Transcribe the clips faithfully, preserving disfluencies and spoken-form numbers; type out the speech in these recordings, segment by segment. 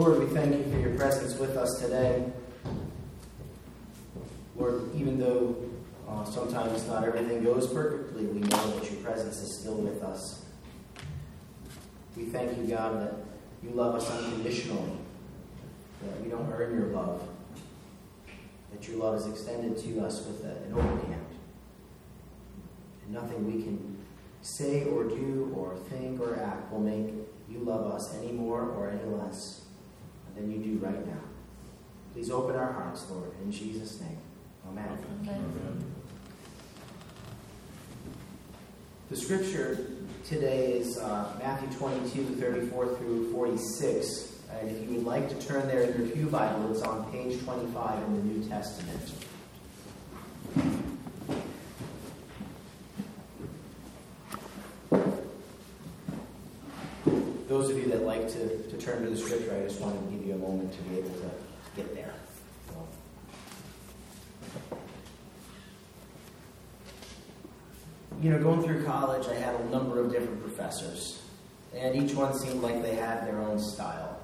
Lord, we thank you for your presence with us today. Lord, even though uh, sometimes not everything goes perfectly, we know that your presence is still with us. We thank you, God, that you love us unconditionally, that we don't earn your love, that your love is extended to us with an open hand, and nothing we can say or do or think or act will make you love us any more or any less than you do right now. Please open our hearts, Lord, in Jesus' name. Amen. Amen. The scripture today is uh, Matthew twenty-two, thirty-four through forty-six. And if you would like to turn there in your pew Bible, it's on page twenty-five in the New Testament. Those of you that like to, to turn to the scripture, I just wanted to give you a moment to be able to get there. So. You know, going through college, I had a number of different professors, and each one seemed like they had their own style.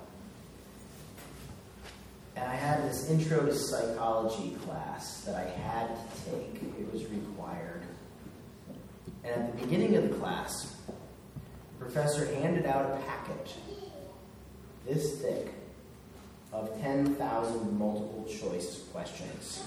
And I had this intro to psychology class that I had to take. It was required. And at the beginning of the class, the professor handed out a packet this thick of ten thousand multiple choice questions.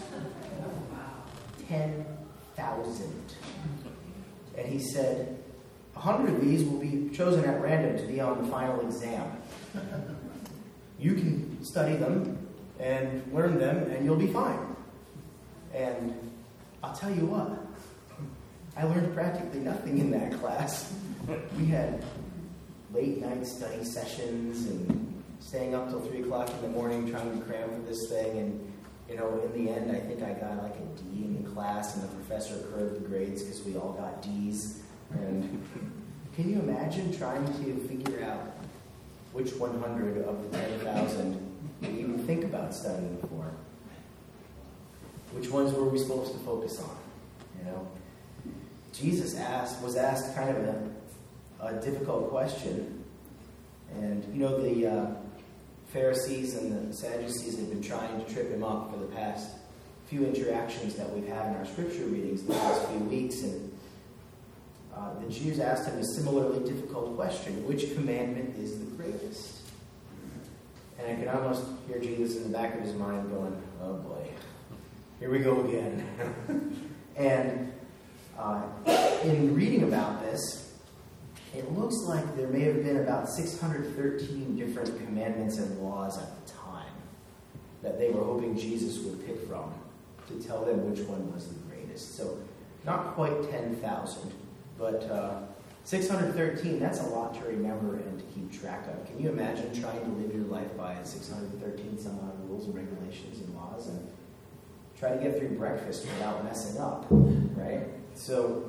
ten thousand. And he said, one hundred of these will be chosen at random to be on the final exam. You can study them and learn them, and you'll be fine. And I'll tell you what, I learned practically nothing in that class. We had late night study sessions and staying up till three o'clock in the morning trying to cram for this thing. And, you know, in the end, I think I got like a D in the class, and the professor curved the grades because we all got D's. And can you imagine trying to figure out which one hundred of the ten thousand you even think about studying for? Which ones were we supposed to focus on? You know, Jesus asked was asked kind of a, a difficult question, and you know the uh, Pharisees and the Sadducees have been trying to trip him up for the past few interactions that we've had in our scripture readings the past few weeks, and uh, the Jews asked him a similarly difficult question: which commandment is the greatest? And I can almost hear Jesus in the back of his mind going, "Oh boy, here we go again." And uh, in reading about this, it looks like there may have been about six hundred thirteen different commandments and laws at the time that they were hoping Jesus would pick from to tell them which one was the greatest. So not quite ten thousand, but uh, six hundred thirteen, that's a lot to remember and to keep track of. Can you imagine trying to live your life by six hundred thirteen some odd rules and regulations and laws and try to get through breakfast without messing up, right? So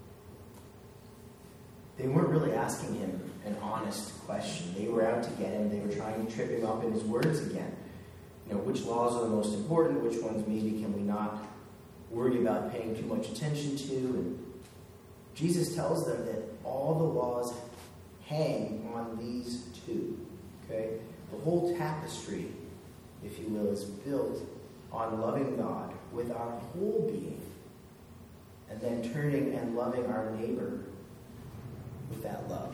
they weren't really asking him an honest question. They were out to get him. They were trying to trip him up in his words again. You know, which laws are the most important? Which ones maybe can we not worry about paying too much attention to? And Jesus tells them that all the laws hang on these two. Okay? The whole tapestry, if you will, is built on loving God with our whole being, and then turning and loving our neighbor with that love.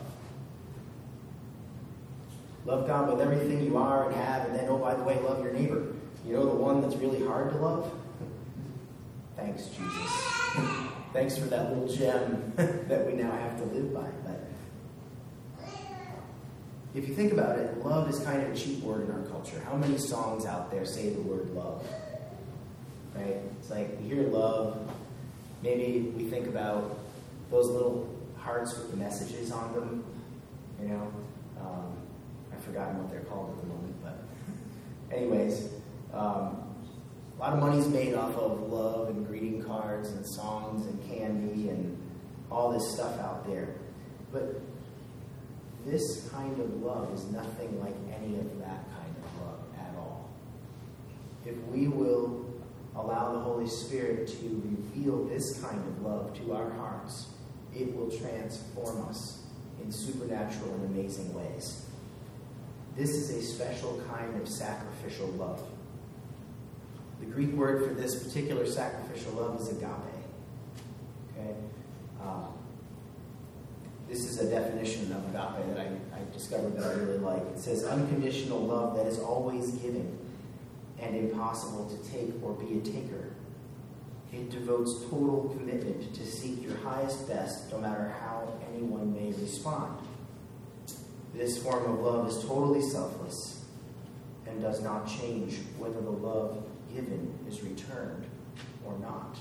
Love God with everything you are and have, and then, oh, by the way, love your neighbor. You know the one that's really hard to love? Thanks, Jesus. Thanks for that little gem that we now have to live by. But if you think about it, love is kind of a cheap word in our culture. How many songs out there say the word love? Right? It's like we hear love. Maybe we think about those little hearts with the messages on them. You know, um, I've forgotten what they're called at the moment. But anyways, um, a lot of money's made off of love and greeting cards and songs and candy and all this stuff out there. But this kind of love is nothing like any of that kind of love at all. If we will allow the Holy Spirit to reveal this kind of love to our hearts, it will transform us in supernatural and amazing ways. This is a special kind of sacrificial love. The Greek word for this particular sacrificial love is agape. Okay? Um, this is a definition of agape that I, I discovered that I really like. It says, unconditional love that is always giving and impossible to take or be a taker. It devotes total commitment to seek your highest best, no matter how anyone may respond. This form of love is totally selfless and does not change whether the love given is returned or not.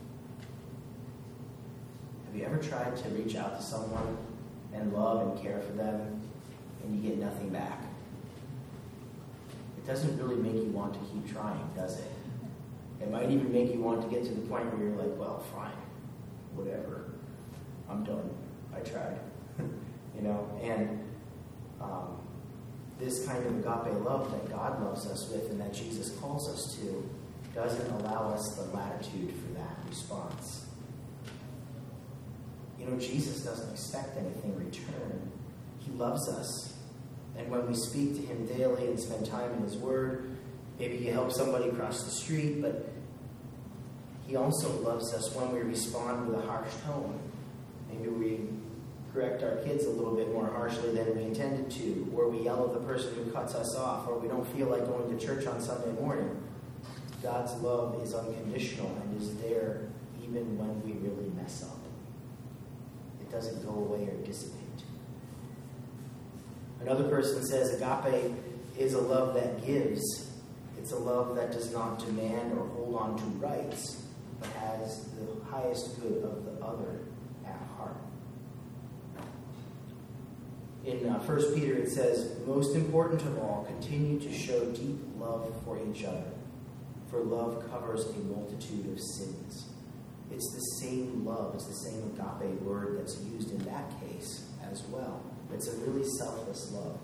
Have you ever tried to reach out to someone and love and care for them and you get nothing back? It doesn't really make you want to keep trying, does it? It might even make you want to get to the point where you're like, well, fine, whatever. I'm done. I tried. you know, and um, this kind of agape love that God loves us with and that Jesus calls us to doesn't allow us the latitude for that response. You know, Jesus doesn't expect anything in return. He loves us. And when we speak to him daily and spend time in his word, maybe you help somebody cross the street, but he also loves us when we respond with a harsh tone. Maybe we correct our kids a little bit more harshly than we intended to, or we yell at the person who cuts us off, or we don't feel like going to church on Sunday morning. God's love is unconditional and is there even when we really mess up. It doesn't go away or dissipate. Another person says agape is a love that gives. It's a love that does not demand or hold on to rights, but has the highest good of the other at heart. In uh, First Peter it says, most important of all, continue to show deep love for each other, for love covers a multitude of sins. It's the same love, it's the same agape word that's used in that case as well. It's a really selfless love.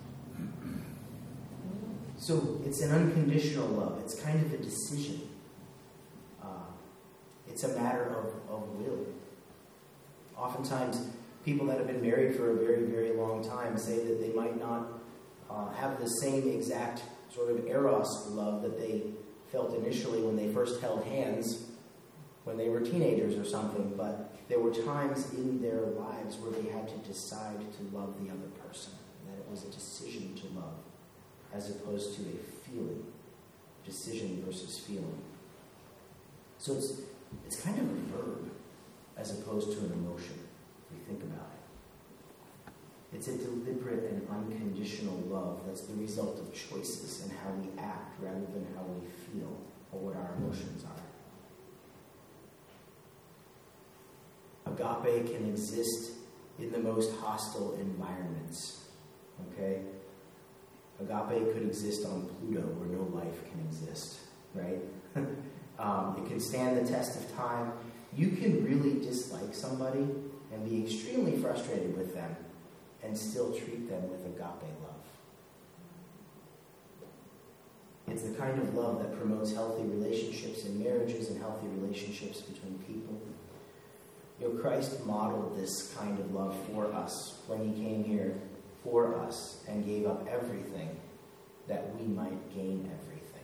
So it's an unconditional love. It's kind of a decision. Uh, it's a matter of, of will. Oftentimes, people that have been married for a very, very long time say that they might not uh, have the same exact sort of eros love that they felt initially when they first held hands when they were teenagers or something, but there were times in their lives where they had to decide to love the other person, that it was a decision to love, as opposed to a feeling, decision versus feeling. So it's it's kind of a verb, as opposed to an emotion, if you think about it. It's a deliberate and unconditional love that's the result of choices and how we act rather than how we feel or what our emotions are. Agape can exist in the most hostile environments. Okay? Agape could exist on Pluto where no life can exist, right? um, it can stand the test of time. You can really dislike somebody and be extremely frustrated with them and still treat them with agape love. It's the kind of love that promotes healthy relationships in marriages and healthy relationships between people. You know, Christ modeled this kind of love for us when he came here for us and gave up everything that we might gain everything.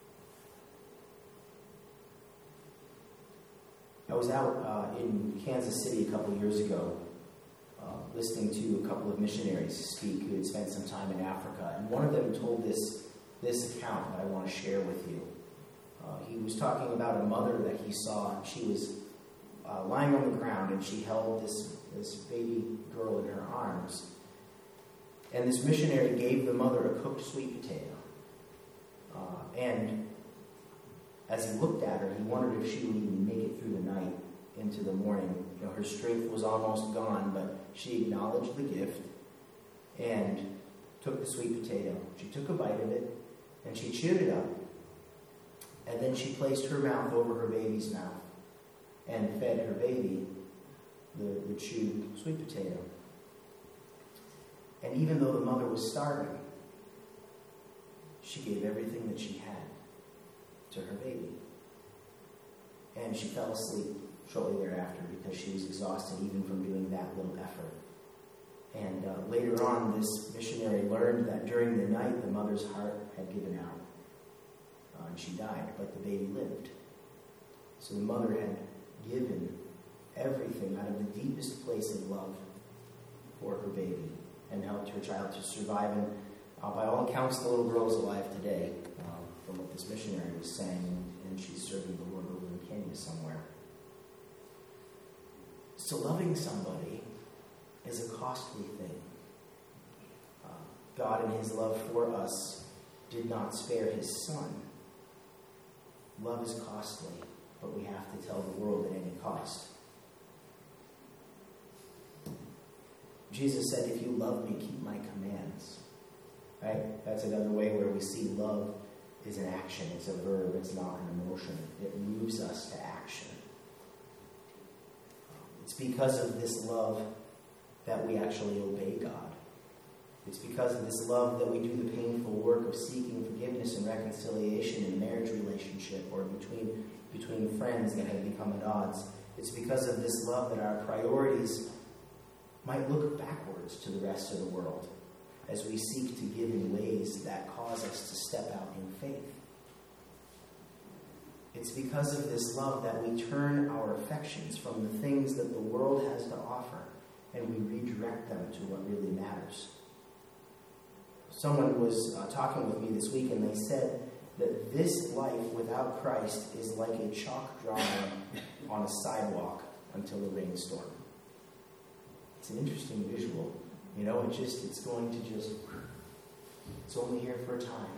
I was out uh, in Kansas City a couple of years ago uh, listening to a couple of missionaries speak who had spent some time in Africa, and one of them told this, this account that I want to share with you. Uh, he was talking about a mother that he saw, and she was Uh, lying on the ground, and she held this, this baby girl in her arms. And this missionary gave the mother a cooked sweet potato. Uh, and as he looked at her, he wondered if she would even make it through the night into the morning. You know, her strength was almost gone, but she acknowledged the gift and took the sweet potato. She took a bite of it, and she chewed it up. And then she placed her mouth over her baby's mouth and fed her baby the, the chewed sweet potato. And even though the mother was starving, she gave everything that she had to her baby. And she fell asleep shortly thereafter because she was exhausted even from doing that little effort. And uh, later later on, this missionary learned that during the night, the mother's heart had given out. Uh, and she died, but the baby lived. So the mother had given everything out of the deepest place of love for her baby and helped her child to survive. And uh, by all accounts, the little girl is alive today, um, from what this missionary was saying, and she's serving the Lord over in Kenya somewhere. So loving somebody is a costly thing. Uh, God, in his love for us, did not spare his son. Love is costly, but we have to tell the world at any cost. Jesus said, if you love me, keep my commands. Right? That's another way where we see love is an action. It's a verb. It's not an emotion. It moves us to action. It's because of this love that we actually obey God. It's because of this love that we do the painful work of seeking forgiveness and reconciliation in a marriage relationship or between, between friends that have become at odds. It's because of this love that our priorities might look backwards to the rest of the world as we seek to give in ways that cause us to step out in faith. It's because of this love that we turn our affections from the things that the world has to offer and we redirect them to what really matters. Someone was uh, talking with me this week and they said that this life without Christ is like a chalk drawing on a sidewalk until a rainstorm. It's an interesting visual. You know, it just, it's going to just, it's only here for a time.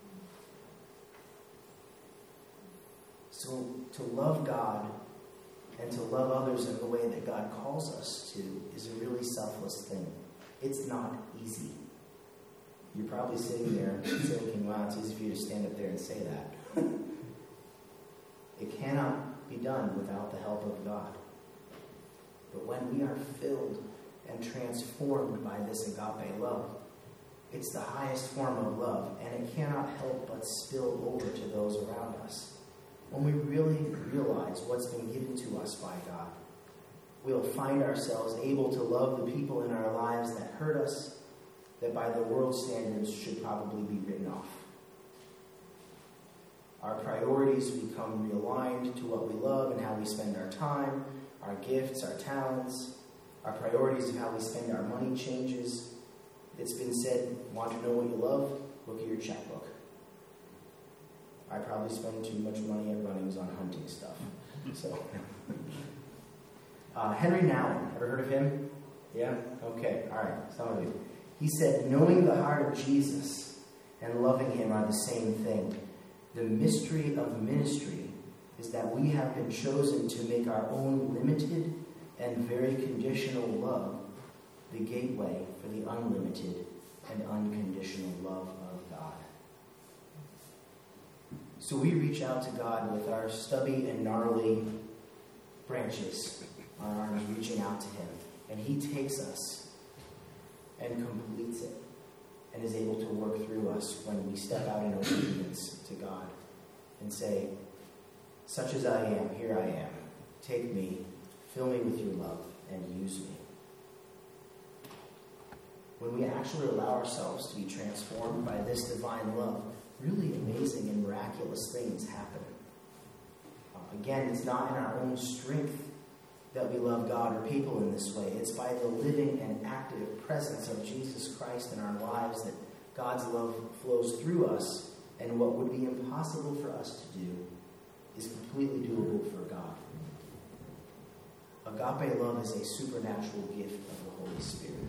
So to love God and to love others in the way that God calls us to is a really selfless thing. It's not easy. You're probably sitting there thinking, wow, it's easy for you to stand up there and say that. It cannot be done without the help of God. But when we are filled and transformed by this agape love, it's the highest form of love, and it cannot help but spill over to those around us. When we really realize what's been given to us by God, we'll find ourselves able to love the people in our lives that hurt us, that by the world's standards should probably be written off. Our priorities become realigned to what we love and how we spend our time, our gifts, our talents. Our priorities of how we spend our money changes. It's been said, want to know what you love? Look at your checkbook. I probably spend too much money at Runnings on hunting stuff. So, uh, Henry Nouwen, ever heard of him? Yeah? Okay, all right, some of you. He said, knowing the heart of Jesus and loving him are the same thing. The mystery of ministry is that we have been chosen to make our own limited and very conditional love the gateway for the unlimited and unconditional love of God. So we reach out to God with our stubby and gnarly branches, our arms reaching out to him, and he takes us and completes it and is able to work through us when we step out in obedience to God and say, such as I am, here I am. Take me, fill me with your love, and use me. When we actually allow ourselves to be transformed by this divine love, really amazing and miraculous things happen. Uh, again, it's not in our own strength that we love God or people in this way. It's by the living and active presence of Jesus Christ in our lives that God's love flows through us, and what would be impossible for us to do is completely doable for God. Agape love is a supernatural gift of the Holy Spirit.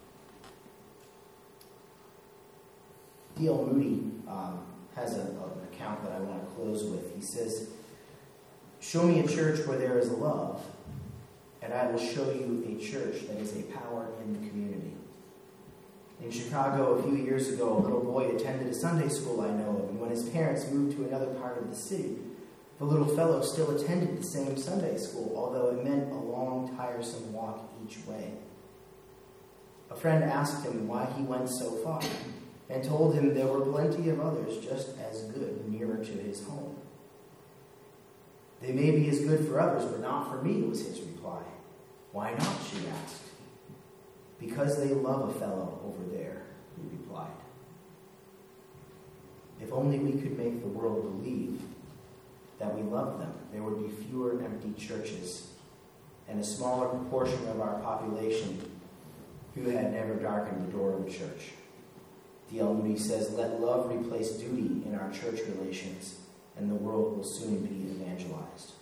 D L Moody um, has a, an account that I want to close with. He says, show me a church where there is love, and I will show you a church that is a power in the community. In Chicago a few years ago, a little boy attended a Sunday school I know of, and when his parents moved to another part of the city, the little fellow still attended the same Sunday school, although it meant a long, tiresome walk each way. A friend asked him why he went so far, and told him there were plenty of others just as good nearer to his home. They may be as good for others, but not for me, was his reply. Why not, she asked. Because they love a fellow over there, he replied. If only we could make the world believe that we love them, there would be fewer empty churches and a smaller proportion of our population who had never darkened the door of a church. D L Moody says, let love replace duty in our church relations, and the world will soon be evangelized.